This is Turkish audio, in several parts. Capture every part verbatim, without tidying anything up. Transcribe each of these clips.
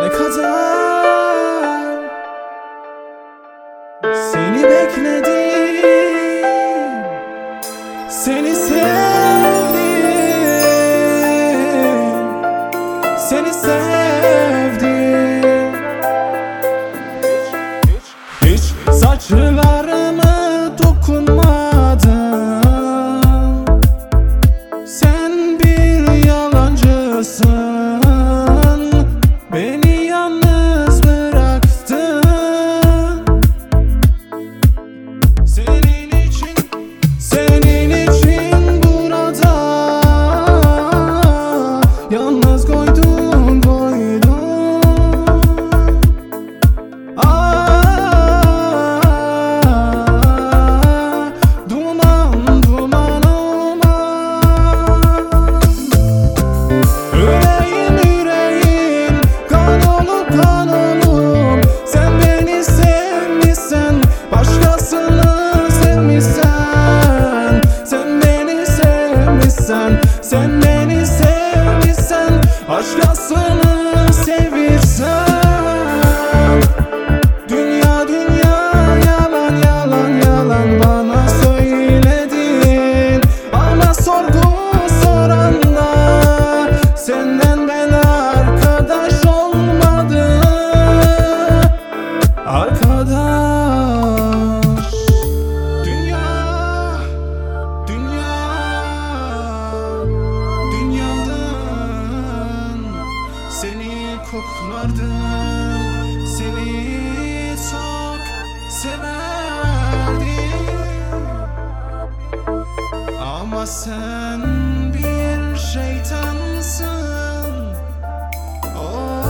Ne kadar seni bekledim, seni sevdim, seni sevdim. Hiç saçlarıma dokunmadın, sen bir yalancısın. Beni yalnız bıraktın. Senin için, senin için burada yalnız koydum, koydum. Ah, duman, duman olma. Yüreğim, yüreğim kan olup kan olup. Sen beni sevmişsen, başkasını sevmişsen. Sen beni sevmişsen, sen beni sevmişsen, başkasını sevirsen. Dünya dünya yalan yalan yalan bana söyledin. Ama sorgu soranda senden ben arkadaş olmadı. Arkadaş. Dünya, dünya, dünyadan seni koklardım, seni çok severdim. Ama sen bir şeytansın. Oh,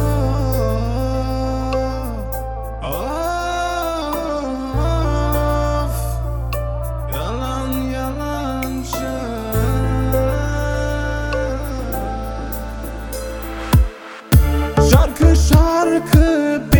of, yalan yalancı. Şarkı şarkı